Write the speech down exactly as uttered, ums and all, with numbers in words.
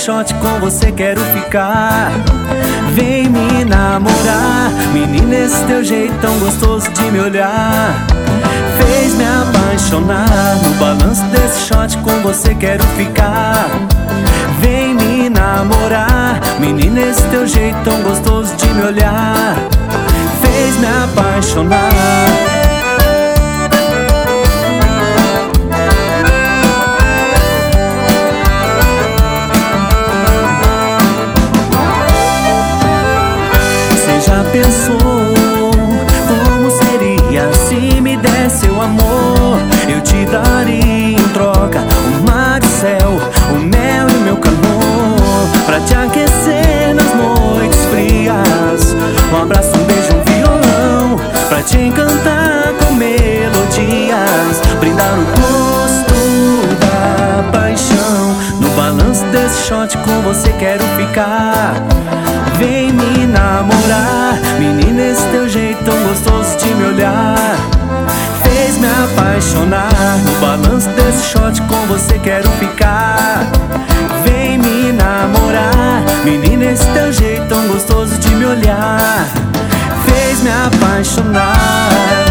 shot, com você quero ficar. Vem me namorar, menina, esse teu jeito tão gostoso de me olhar fez me apaixonar. No balanço desse shot, com você quero ficar. Vem me namorar, menina, esse teu jeito tão gostoso de me olhar fez me apaixonar. Já pensou como seria se me desse seu amor? Eu te daria em troca o mar e o céu, o mel e o meu calor, pra te aquecer nas noites frias. Um abraço, um beijo, um violão, pra te encantar com melodias, brindar o gosto da paixão. No balanço desse shot, com você quero ficar. Vem me namorar, menina, esse teu jeito tão gostoso de me olhar fez me apaixonar. No balanço desse shot, com você quero ficar. Vem me namorar, menina, esse teu jeito tão gostoso de me olhar fez me apaixonar.